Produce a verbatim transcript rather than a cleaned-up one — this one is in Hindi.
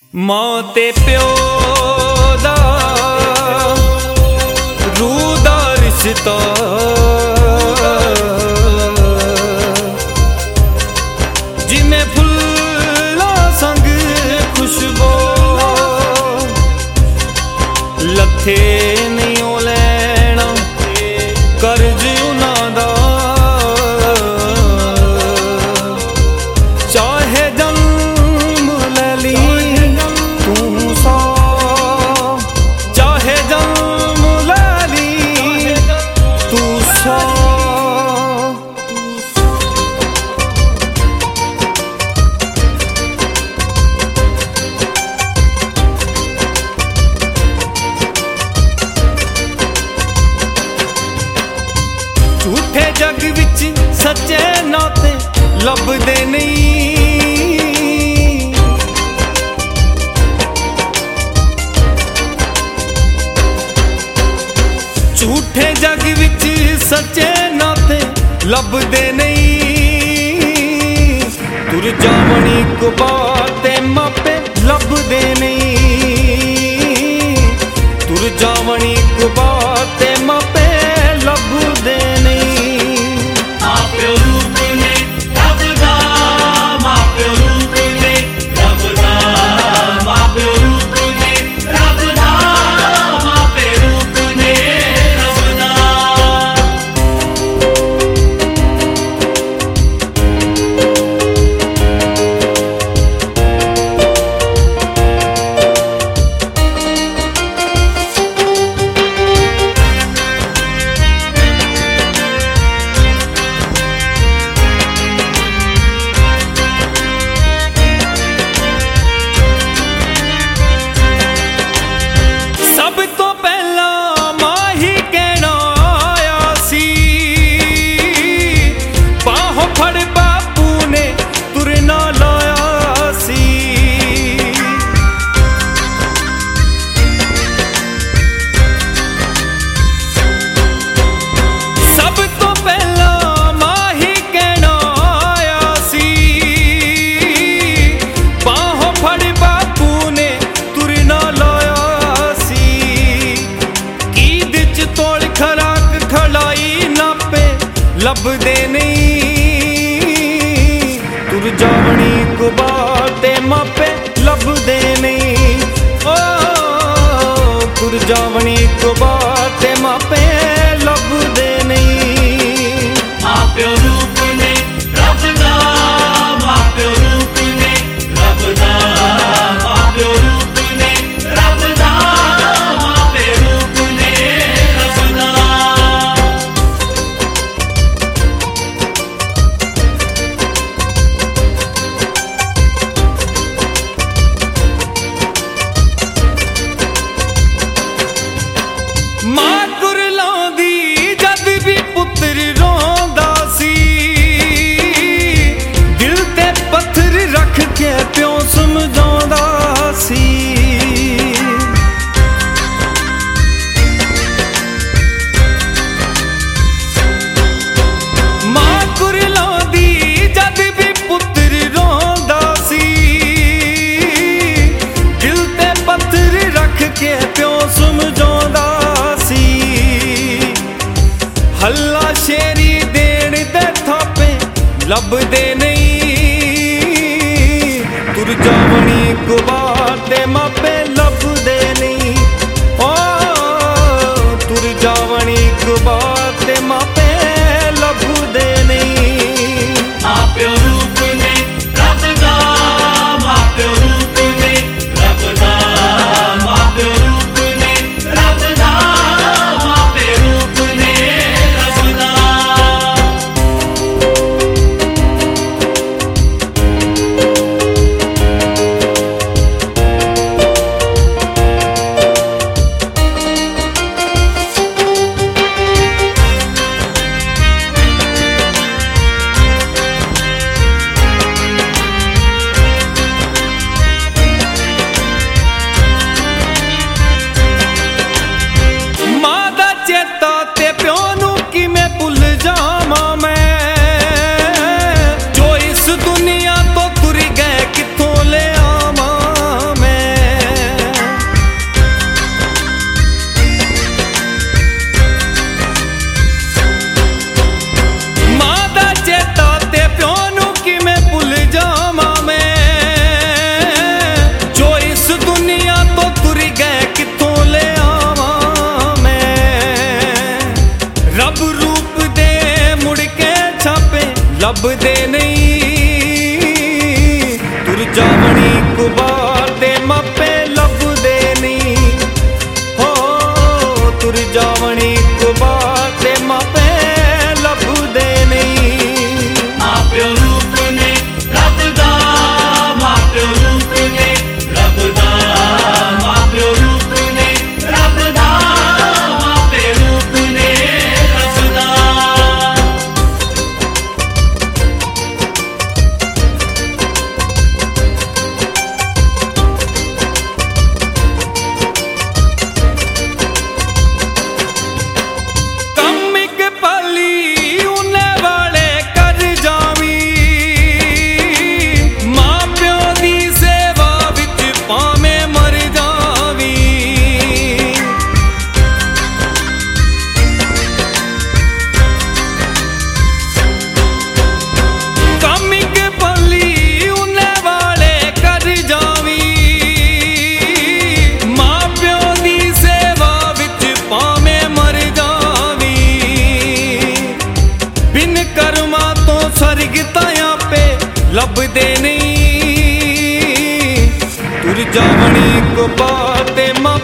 मां ते प्यो दा रूह दा रिश्ता जिमें फुल्ला संग खुशबू लथे नहीं ओ लैना कर्ज उन्हां दा चाहे जन्म ले ली तू सौ चाहे जन्म ले ली तू सौ झूठे जग विच सच्चे नाते लभदे नहीं झूठे जग विच सच्चे नाते लभदे नहीं तुर जावनी को बाते मापे लभदे नहीं तुर जावनी को बाते मापे लभदे नहीं लभदे नहीं तुर जावनी को बाते मापे लभदे नहीं ओ तुर जावनी को बाते मापे लभदे नहीं माप्यो रूप ने रब दा माप्यो रूप ने रब दा माप्यो रूप ने रब दा माप्यो रूप ने रब दा मां कुरलांदी जद भी पुत्र रोंदा सी दिल ते पत्थर रख के प्यो समझांदा सी मां कुरलांदी जद भी पुत्र रोंदा सी दिल ते पत्थर रख के प्यो समझांदा हल्ला शेरी देण दे थापे लभदे नहीं तुर जावनी को बाते मापे लभदे नहीं ओ तुर जावनी को बाते मापे लभदे नहीं माप्यो रूप ने रब दा माप्यो रूप ने रब दा माप्यो रूप ने रब दा माप्यो रूप ने रब दा लभदे नहीं, तुर जावनी कुबार दे मापे लभदे नहीं। हो तुर जावनी कुबार दे मापे लभदे नहीं। मां प्यो रूप ने रब दा, मां प्यो रूप ने रब दा, मां प्यो रूप ने रब दा, मां प्यो रूप ने रब दा। लभदे नहीं, तुर जावनी कुबार दे मां